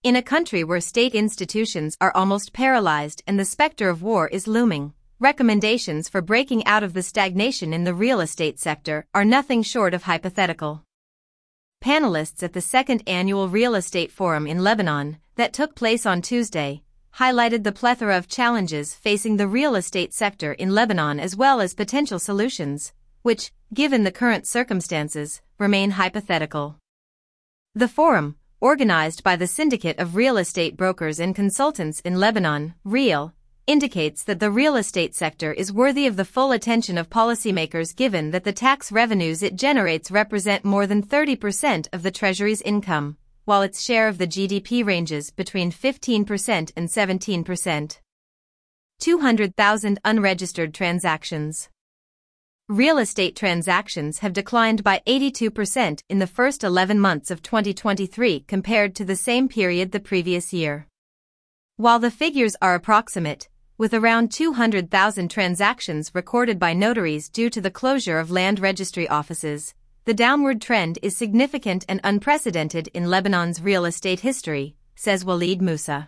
In a country where state institutions are almost paralyzed and the specter of war is looming, recommendations for breaking out of the stagnation in the real estate sector are nothing short of hypothetical. Panelists at the second annual Real Estate Forum in Lebanon, that took place on Tuesday, highlighted the plethora of challenges facing the real estate sector in Lebanon as well as potential solutions, which, given the current circumstances, remain hypothetical. The forum, organized by the Syndicate of Real Estate Brokers and Consultants in Lebanon, REAL, indicates that the real estate sector is worthy of the full attention of policymakers given that the tax revenues it generates represent more than 30% of the Treasury's income, while its share of the GDP ranges between 15% and 17%. 200,000 unregistered transactions. Real estate transactions have declined by 82% in the first 11 months of 2023 compared to the same period the previous year. While the figures are approximate, with around 200,000 transactions recorded by notaries due to the closure of land registry offices, the downward trend is significant and unprecedented in Lebanon's real estate history, says Walid Musa.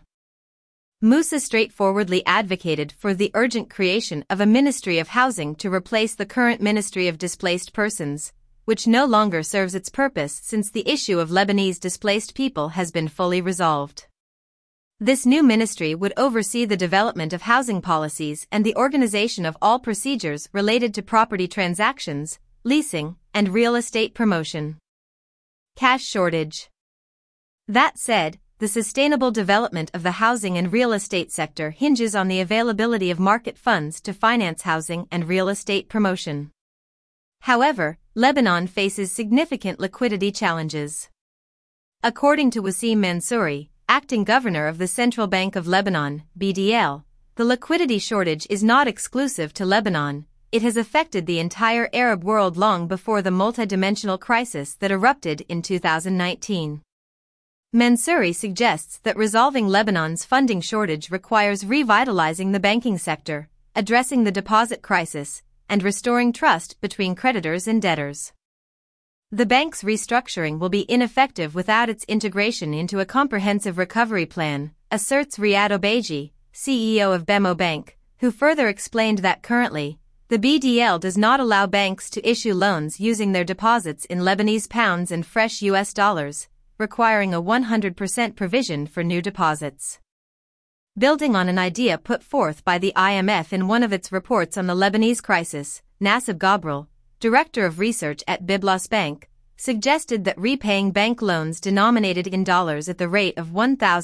Musa straightforwardly advocated for the urgent creation of a Ministry of Housing to replace the current Ministry of Displaced Persons, which no longer serves its purpose since the issue of Lebanese displaced people has been fully resolved. This new ministry would oversee the development of housing policies and the organization of all procedures related to property transactions, leasing, and real estate promotion. Cash shortage. That said, the sustainable development of the housing and real estate sector hinges on the availability of market funds to finance housing and real estate promotion. However, Lebanon faces significant liquidity challenges. According to Wasim Mansouri, acting governor of the Central Bank of Lebanon, BDL, the liquidity shortage is not exclusive to Lebanon. It has affected the entire Arab world long before the multidimensional crisis that erupted in 2019. Mansouri suggests that resolving Lebanon's funding shortage requires revitalizing the banking sector, addressing the deposit crisis, and restoring trust between creditors and debtors. The bank's restructuring will be ineffective without its integration into a comprehensive recovery plan, asserts Riyad Obeji, CEO of BMO Bank, who further explained that currently, the BDL does not allow banks to issue loans using their deposits in Lebanese pounds and fresh US dollars, requiring a 100% provision for new deposits. Building on an idea put forth by the IMF in one of its reports on the Lebanese crisis, Nassib Gabrel, director of research at Biblos Bank, suggested that repaying bank loans denominated in dollars at the rate of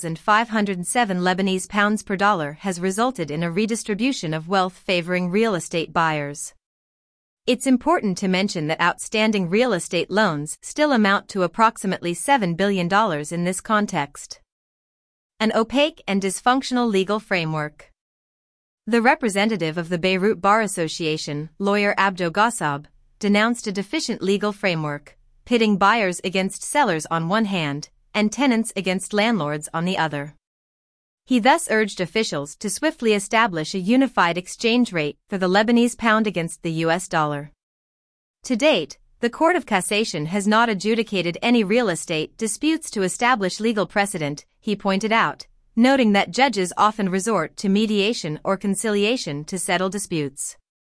1,507 Lebanese pounds per dollar has resulted in a redistribution of wealth favoring real estate buyers. It's important to mention that outstanding real estate loans still amount to approximately $7 billion in this context. An opaque and dysfunctional legal framework. The representative of the Beirut Bar Association, lawyer Abdo Ghassab, denounced a deficient legal framework, pitting buyers against sellers on one hand, and tenants against landlords on the other. He thus urged officials to swiftly establish a unified exchange rate for the Lebanese pound against the US dollar. To date, the Court of Cassation has not adjudicated any real estate disputes to establish legal precedent, he pointed out, noting that judges often resort to mediation or conciliation to settle disputes.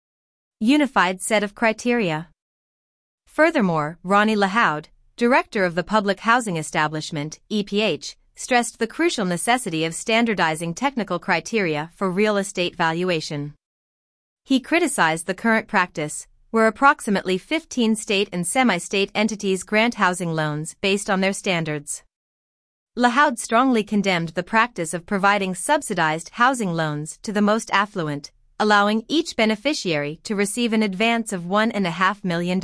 Unified set of criteria. Furthermore, Ronnie Lahoud, director of the Public Housing Establishment, EPH, stressed the crucial necessity of standardizing technical criteria for real estate valuation. He criticized the current practice, where approximately 15 state and semi-state entities grant housing loans based on their standards. Lahoud strongly condemned the practice of providing subsidized housing loans to the most affluent, allowing each beneficiary to receive an advance of $1.5 million.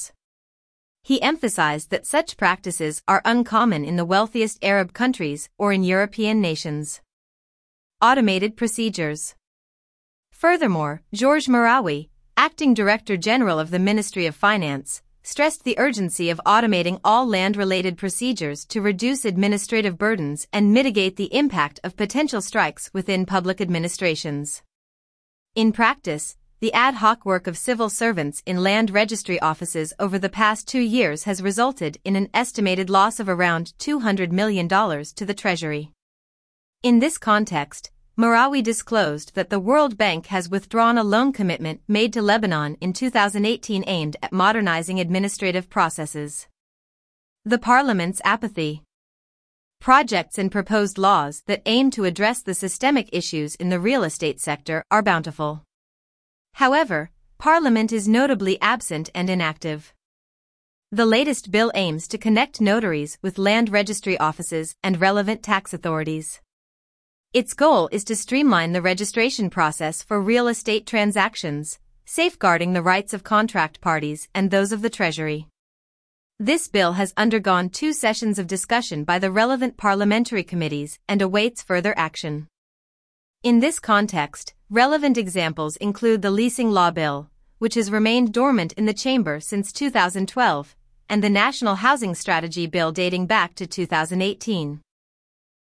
He emphasized that such practices are uncommon in the wealthiest Arab countries or in European nations. Automated procedures. Furthermore, Georges Marawi, acting Director General of the Ministry of Finance, stressed the urgency of automating all land-related procedures to reduce administrative burdens and mitigate the impact of potential strikes within public administrations. In practice, the ad hoc work of civil servants in land registry offices over the past 2 years has resulted in an estimated loss of around $200 million to the Treasury. In this context, Marawi disclosed that the World Bank has withdrawn a loan commitment made to Lebanon in 2018 aimed at modernizing administrative processes. The Parliament's apathy. Projects and proposed laws that aim to address the systemic issues in the real estate sector are bountiful. However, Parliament is notably absent and inactive. The latest bill aims to connect notaries with land registry offices and relevant tax authorities. Its goal is to streamline the registration process for real estate transactions, safeguarding the rights of contract parties and those of the Treasury. This bill has undergone 2 sessions of discussion by the relevant parliamentary committees and awaits further action. In this context, relevant examples include the Leasing Law Bill, which has remained dormant in the chamber since 2012, and the National Housing Strategy Bill dating back to 2018.